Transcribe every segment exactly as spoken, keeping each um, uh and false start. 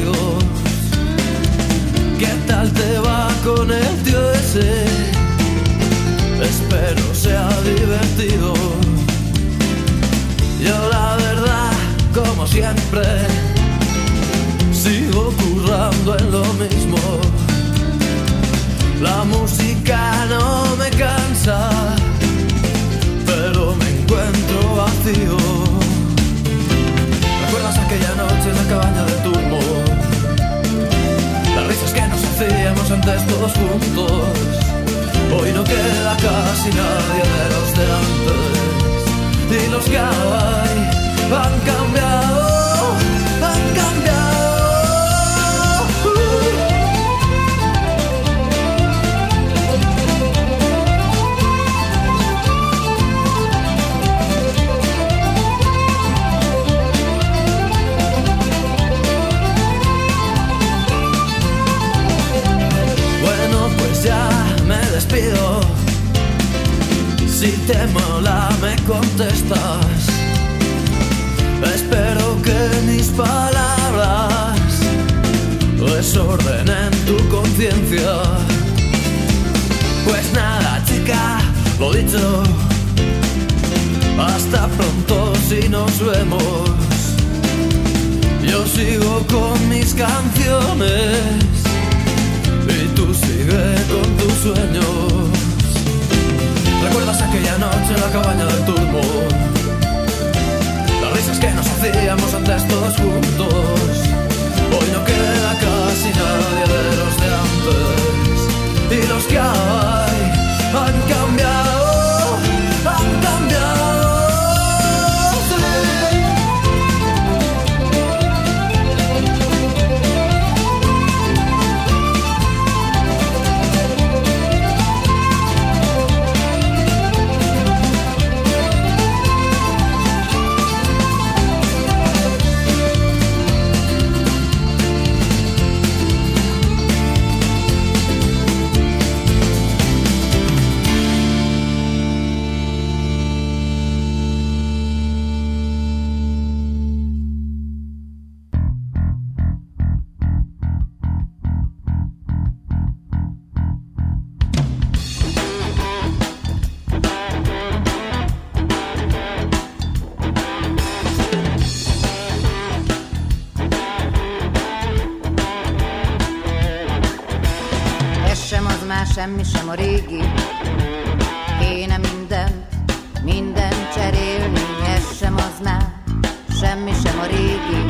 amigos. ¿Qué tal te va con el tío ese? Espero sea divertido. Yo la verdad, como siempre, sigo currando en lo mismo. La música no me cansa, pero me encuentro vacío. ¿Recuerdas aquella noche en la cabaña del turmo? Las risas que nos hacíamos antes todos juntos. Hoy no queda casi nadie de los de antes. Y los que hay han cambiado, han cambiado. Bueno, pues ya me despido. Si te mola me contestas. Espero que mis palabras desordenen tu conciencia. Pues nada, chica, lo dicho. Hasta pronto si nos vemos. Yo sigo con mis canciones y tú sigue con tus sueños. ¿Recuerdas aquella noche en la cabaña del turbo? Las risas que nos hacíamos antes todos juntos. Hoy no queda casi nadie de los de antes. Y los que hay han cambiado, han cambiado. Semmi sem a régi, kéne mindent, mindent cserélni, ez sem az már, semmi sem a régi.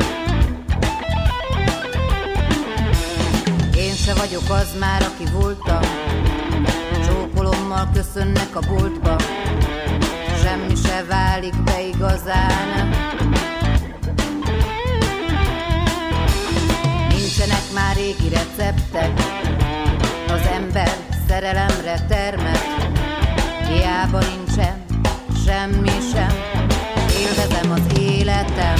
Én se vagyok az már, aki voltam, csókolommal köszönnek a boltba, semmi se válik be igazán. Nincsenek már régi receptek, az ember szerelemre termet, hiába nincsen semmi sem, élvezem az életem.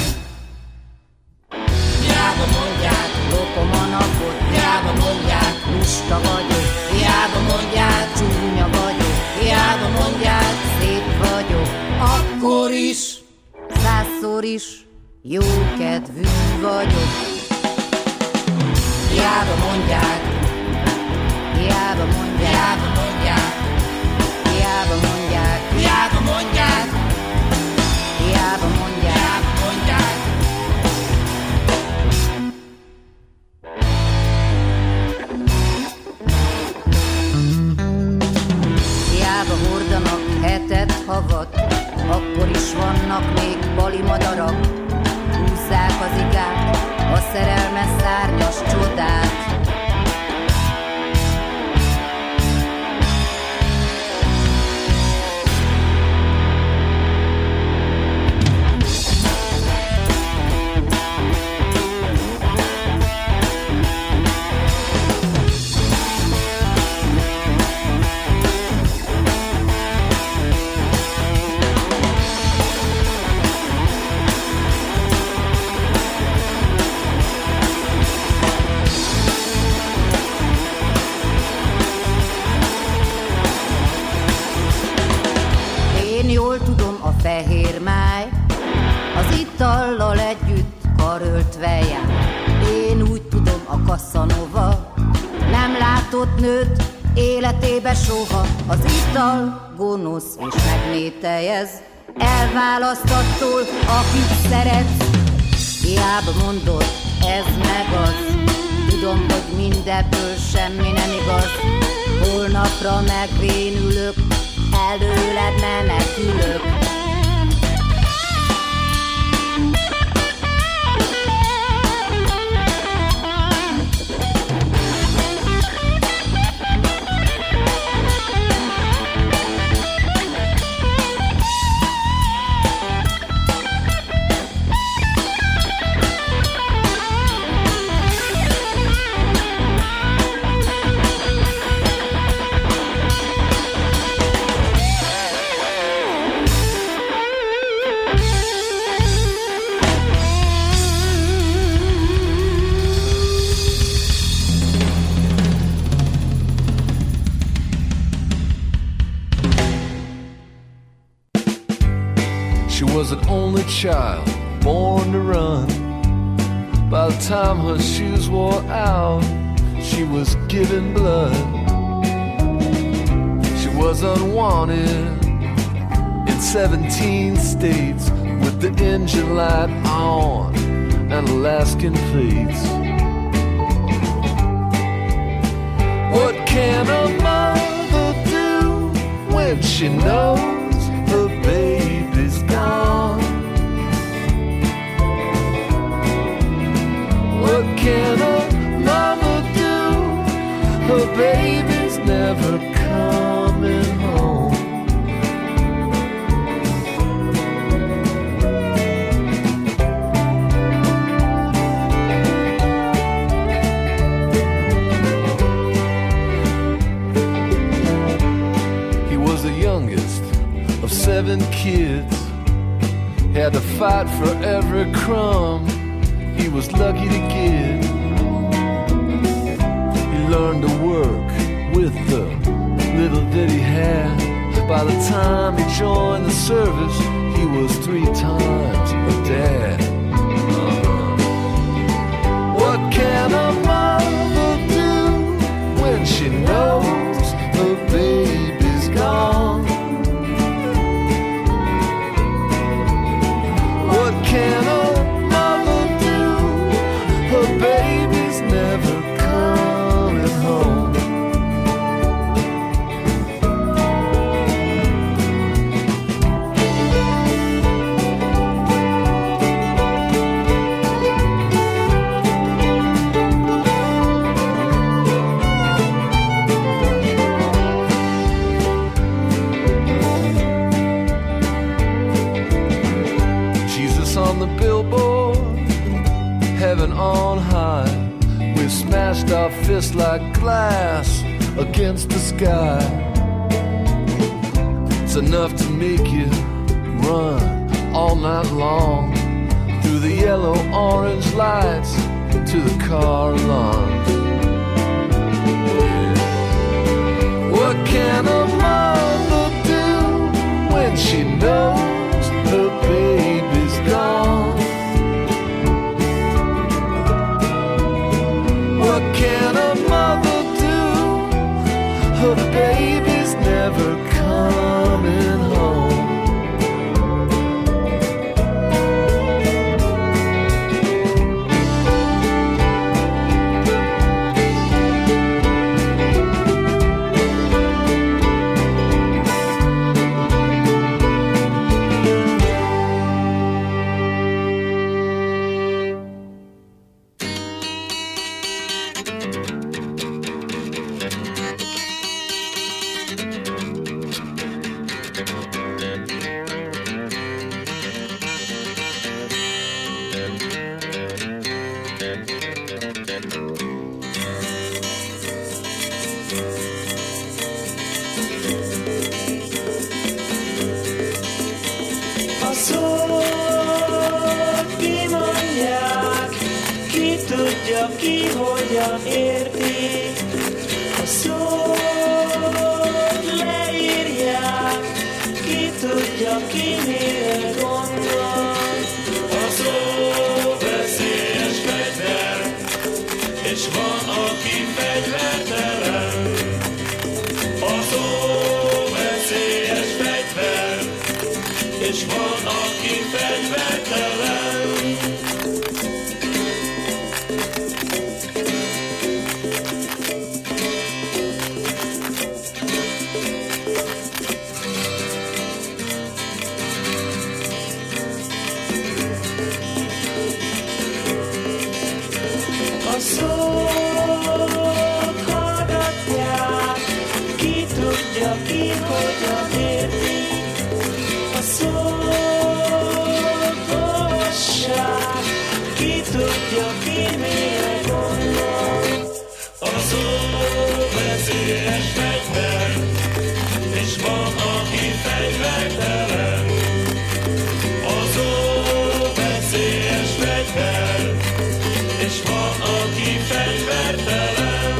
Hiába mondják, lopom a napot, hiába mondják, lusta vagyok, hiába mondják, csúnya vagyok, hiába mondják, szép vagyok, akkor is, százszor is, jókedvű vagyok. Hiába mondják, hiába mondják, hiába mondják, hiába mondják, hiába mondják, hiába mondják, mondják. Hiába hordanak hetet, havat, akkor is vannak még balimadarak. Húzzák az igát, a szerelmes szárnyas csodát. nőt életébe soha. Az ital gonosz és megmételjez, elválasztattól, akit szeretsz. Hiába mondod, ez meg az, tudom, hogy mindebből semmi nem igaz. Holnapra megvénülök, előled menekülök. Was an only child, born to run. By the time her shoes wore out, she was giving blood. She was unwanted in seventeen states, with the engine light on and Alaskan plates. What can a mother do when she knows her baby's gone? What can a mama do? Her baby's never coming home. He was the youngest of seven kids, had to fight for every crumb he was lucky to get. He learned to work with the little that he had. By the time he joined the service, he was three times a dad. Uh-huh. What can a mother do when she knows her baby's gone? What can a mother do? Her baby's never coming home. Jesus on the billboard, heaven on high. We smashed our fists like glass against the sky. It's enough to make you run all night long through the yellow orange lights to the car alarm. What can a mother do when she knows her baby's gone? What can a mother do? Her baby's never coming home. A szót kimondják, ki tudja, ki hogyan érti. A szót leírják, ki tudja, ki mire gondol. A szó veszélyes fegyver, és van, aki fegyvertelen. szót hallgatják, ki tudja ki, hogyan érti. A szót olvassák, ki tudja ki, mire gondol. A szó veszélyes fegyver, és van, aki fegyvertelen. A szó veszélyes fegyver, és van, aki fegyvertelen.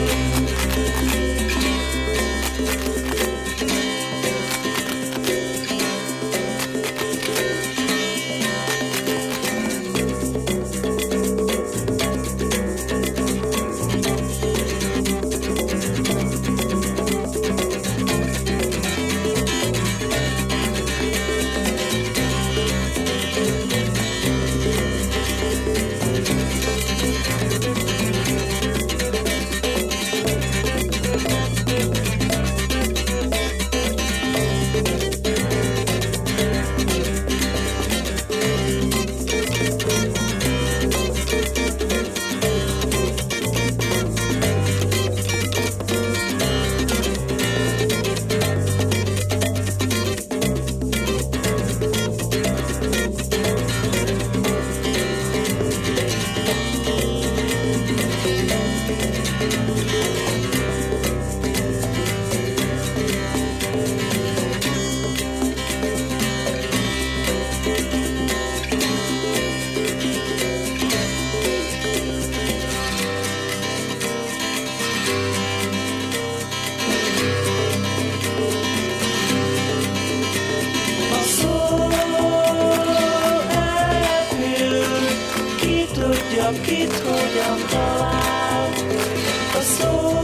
Kit hogyan talál, a szó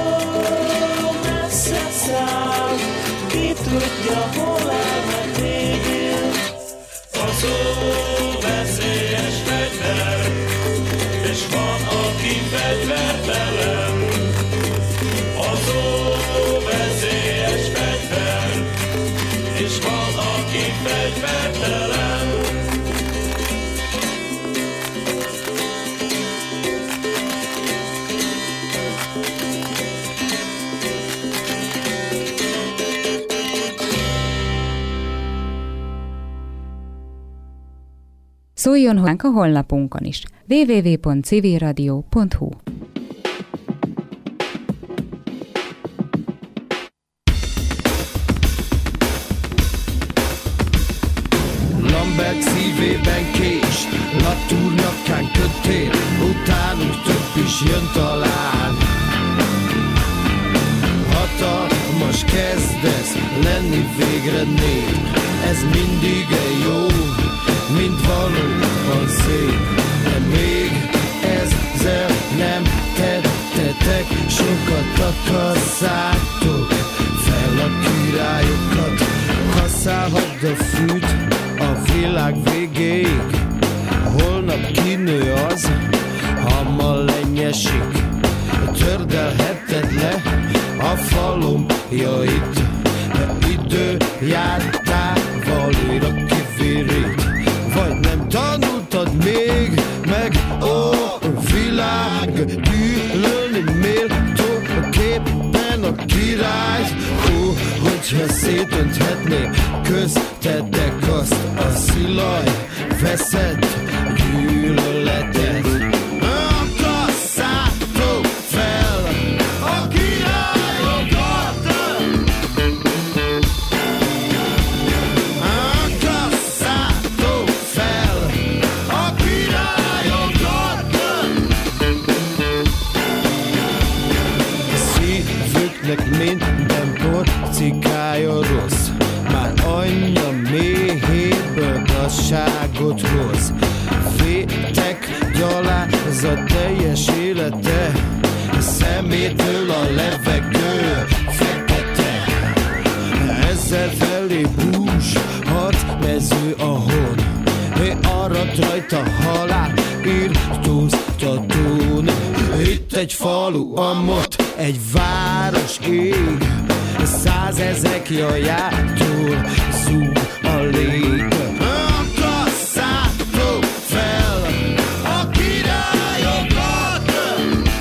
messze száll, ki tudja, hol elmegy végül. A szó veszélyes fegyver, és van, aki fegyvertelen. A szó veszélyes fegyver, és van, aki fegyvertelen. Szóljon hozzánk a honlapunkon is. double-u double-u double-u pont civil radio pont hu. Lambert szívében kés, Latour nyakán kötél, utánunk több is jön talán. Hatalmas kezdesz lenni végre nép, ez mindig egy jó, mint valóban szép, de még ezzel nem tettetek, sokat akasszátok fel a királyokat. Használhadd a fűt a világ végéig, holnap kinő az, ha ma lenyesik. Tördelheted le a falomjait, de idő jártával újra kivirít. Vagy nem tanultad még meg, ó, világ, gyűlölni méltó képen a királyt. Ó, hogyha szétönthetné köztetek azt a szilaj veszett gyűlöletet. Akasszátok fel a királyokat! Akasszátok fel a királyokat! Szívüknek minden porcikája rossz, már anyja méhéből gazságot hoz. Vétek gyalázat teljes élete, szemétől a levegő fekete. Ezzel felé bús, hat mező a hon, arat rajta halál, írtóztatón. Itt egy falu, amott egy város ég, százezrek jajától zúg a lég. Akasszátok fel a királyokat!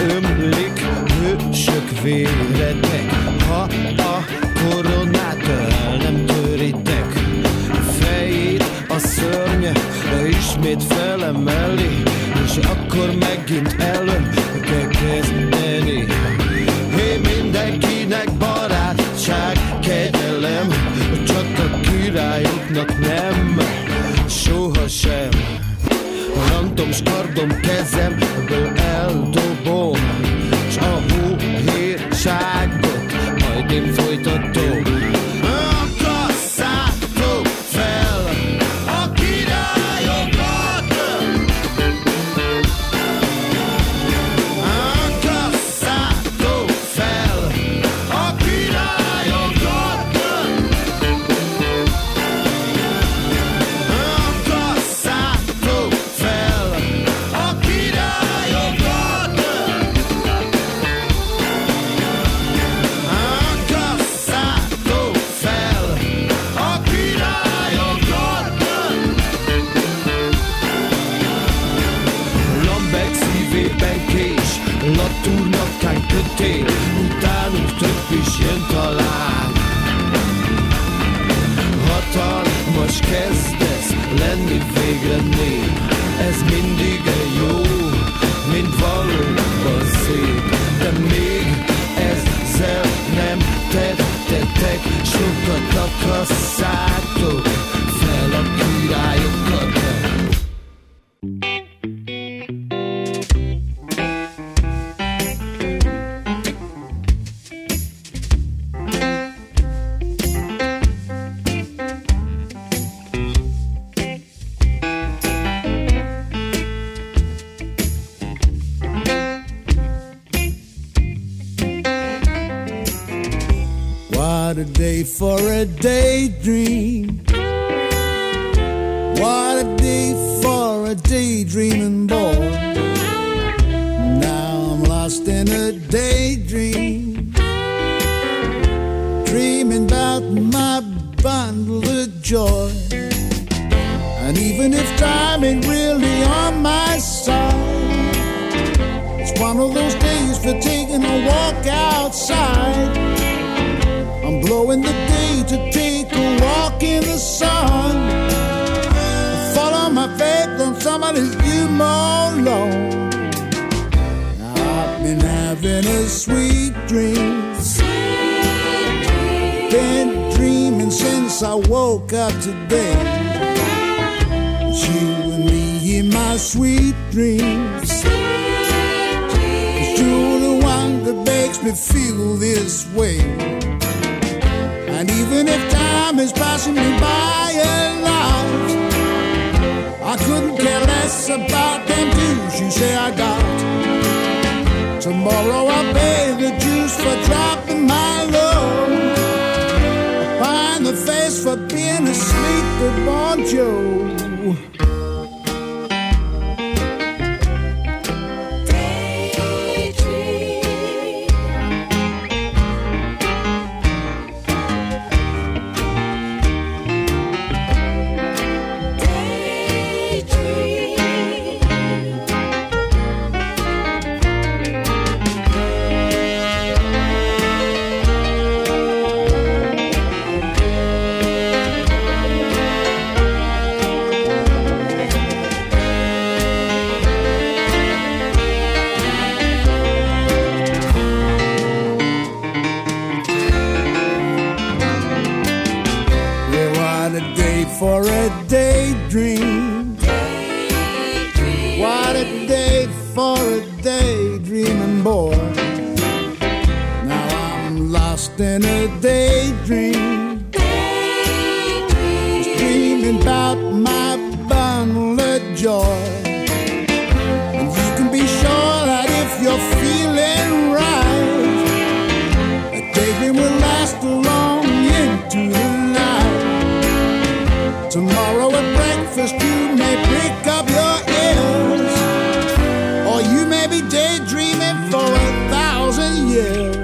ömlik hősök vérednek. Ha a koronát el nem töritek, fejét a szörnye ismét felemeli, és akkor megint elön kell kezdeni. Hé, mindenkinek barátság, kegyelem, csak a királyoknak nem, sohasem. Rantom, s kardom kezemből eldobom, s a hóhérságot majd én folytatom. Akasszátok fel a királyokat, akasszátok fel a királyokat, akasszátok fel a királyokat, akasszátok fel a királyokat. Lambek szívében kés, latúrnakán kötél, utánunk több is jön talán. Hatalmas kezdesz lenni végre nép, ez mindig jó, mint valóban szép. De még ezzel nem tettetek sokat, akasszátok fel a királyokat. What a day for a daydream. What a day for a daydreaming boy. Now I'm lost in a daydream, dreaming about my bundle of joy. And even if time ain't really on my side, it's one of those days for taking a walk outside. I'm blowing the day to take a walk in the sun. Follow my faith on somebody's view more alone. Now I've been having a sweet dream, sweet dream. Been dreaming since I woke up today. It's you and me in my sweet dreams, sweet dream. It's you're the one that makes me feel this way. And even if time is passing me by a lot, I couldn't care less about them dues you say I got. Tomorrow I'll pay the dues for dropping my load. I'll find the face for being asleep with Bon Joe. For a daydream. Daydream. What a day for a daydreaming boy. Now I'm lost in a daydream, daydream. Just dreaming about my bundle of joy. And you can be sure that if you're feeling right, a daydream will last long into the night. Tomorrow at breakfast you may prick up your ears, or you may be daydreaming for a thousand years.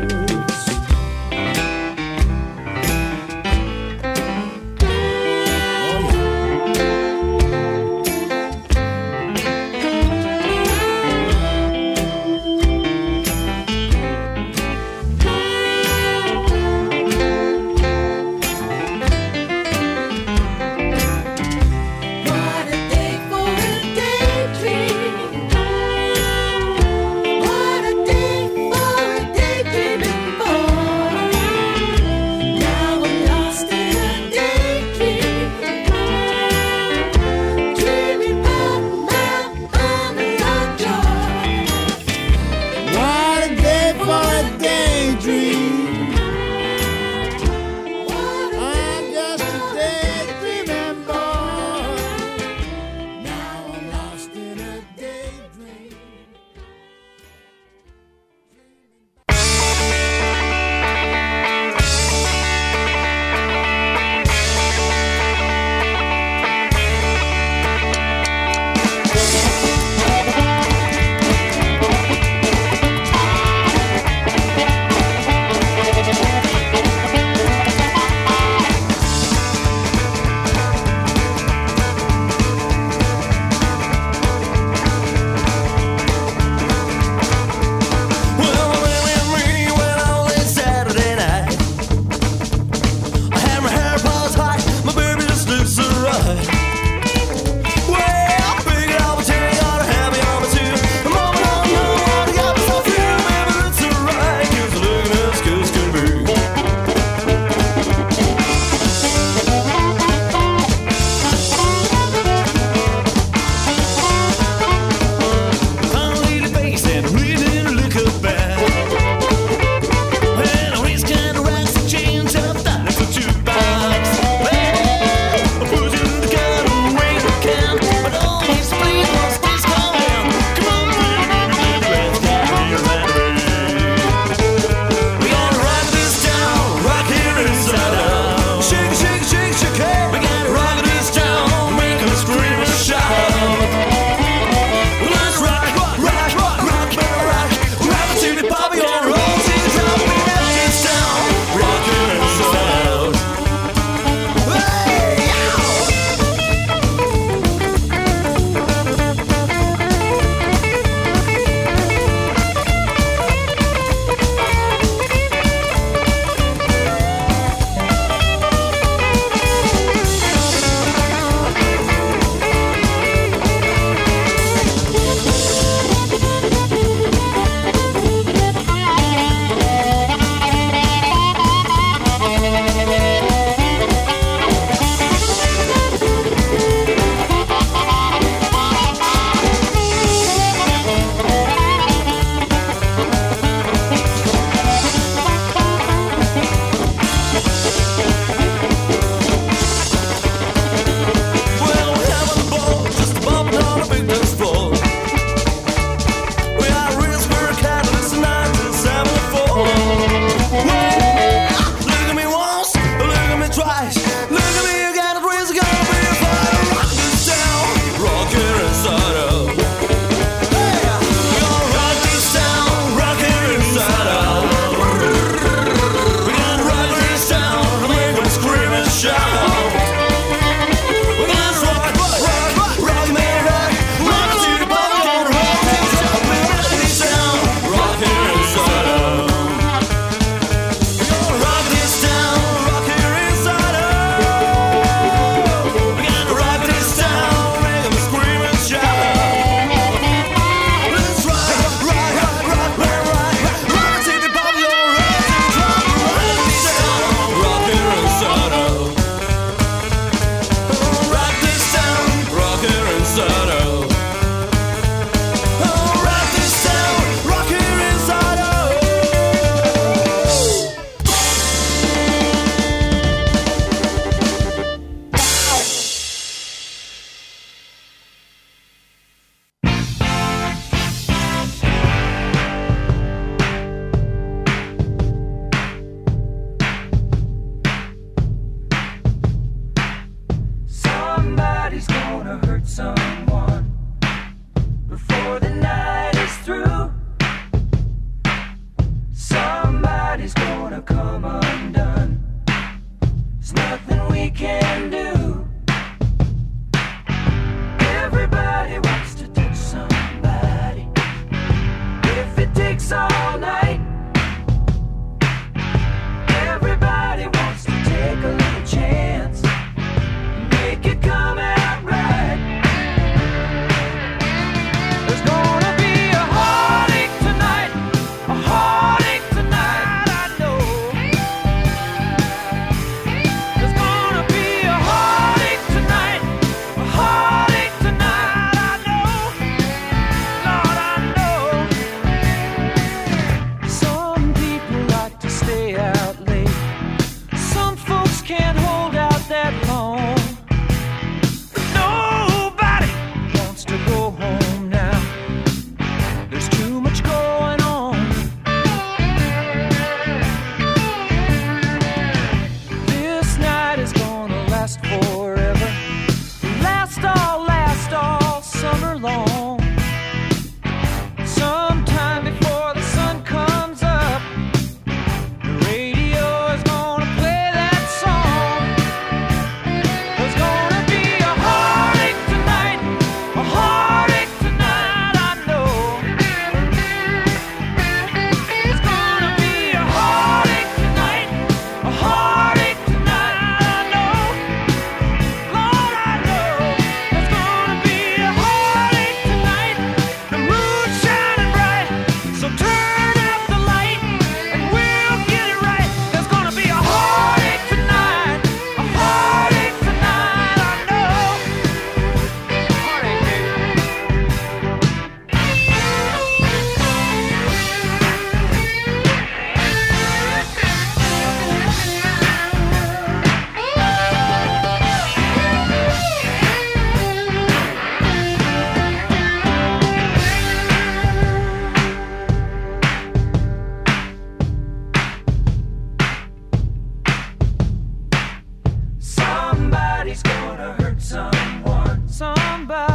Somebody's gonna hurt someone. Somebody.